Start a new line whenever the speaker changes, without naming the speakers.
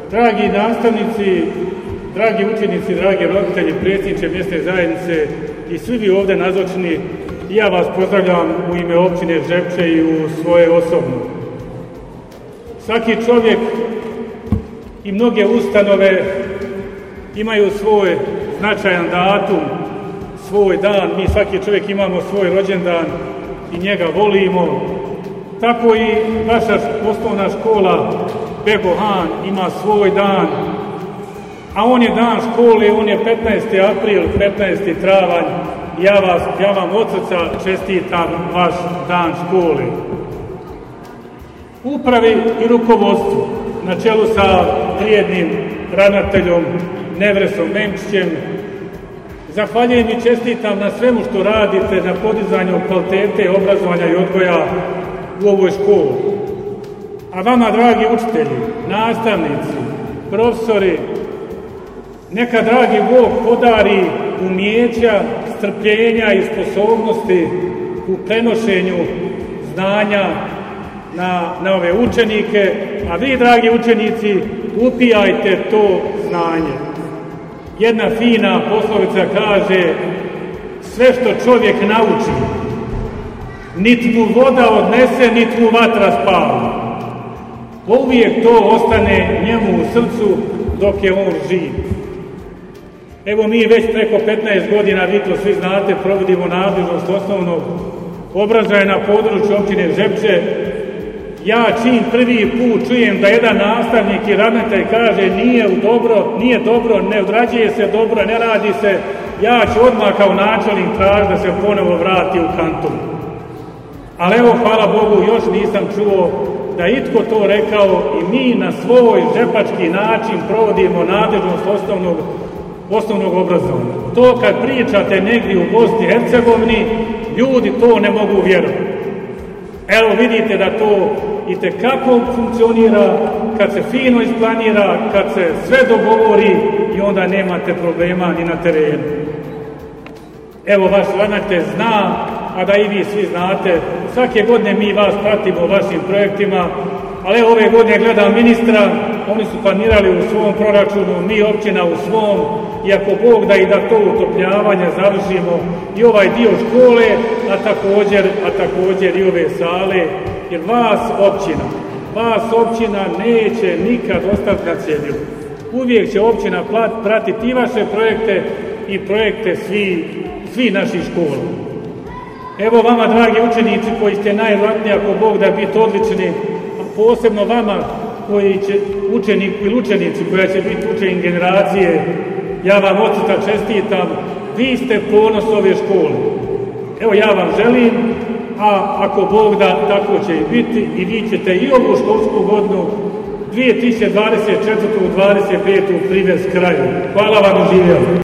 Dragi nastavnici, dragi učenici, dragi roditelji, predsjedniče mjesne zajednice i svi vi ovdje nazočni, ja vas pozdravljam u ime općine Žepče i u svoje osobno. Svaki čovjek i mnoge ustanove imaju svoj značajan datum, svoj dan. Mi svaki čovjek imamo svoj rođendan i njega volimo. Tako i vaša osnovna škola Bego Han ima svoj dan, a on je dan škole, on je 15. april, 15. travanj. Ja vam od srca čestitam vaš dan škole. Upravi i rukovodstvu na čelu sa vrijednim ravnateljom Nevresom Memčićem zahvaljujem i čestitam na svemu što radite na podizanju kvalitete obrazovanja i odgoja u ovoj školi. A vama, dragi učitelji, nastavnici, profesori, neka dragi Bog podari umijeća, strpljenja i sposobnosti u prenošenju znanja na ove učenike, a vi, dragi učenici, upijajte to znanje. Jedna fina poslovica kaže: sve što čovjek nauči, nit mu voda odnese, nit mu vatra spali. Uvijek to ostane njemu u srcu dok je on živ. Evo, mi već preko 15 godina, vi to svi znate, provodimo nadležnost osnovnog obrazovanja na području općine Žepče. Ja čim prvi put čujem da jedan nastavnik i ravnatelj kaže nije dobro, ne odrađuje se dobro, ne radi se, ja ću odmah kao načelnik tražiti da se ponovo vrati u kanton. Ali evo, hvala Bogu, još nisam čuo da itko to rekao i mi na svoj žepački način provodimo nadležnost osnovnog obrazovanja. To kad pričate negdje u Bosni i Hercegovini, ljudi to ne mogu vjerovati. Evo, vidite da to itekako funkcionira, kad se fino isplanira, kad se sve dogovori i onda nemate problema ni na terenu. Evo, vaš ravnatelj zna, a da i vi svi znate, svake godine mi vas pratimo u vašim projektima, ali evo, ove godine gledam ministra, oni su planirali u svom proračunu, mi općina u svom, i ako Bog da i da to utopljavanje završimo i ovaj dio škole, a također i ove sale, jer vas općina neće nikad ostati na cjedilu. Uvijek će općina pratiti i vaše projekte i projekte svi naših škola. Evo vama, dragi učenici, koji ste najvjerojatniji, ako Bog da, biti odlični, a posebno vama koji će učenici koja će biti učenik generacije, ja vam od srca čestitam, vi ste ponos ove škole. Evo, ja vam želim, a ako Bog da, tako će i biti, i vi ćete i ovu školsku godinu 2024-2025 privesti kraju. Hvala vam, živjeli.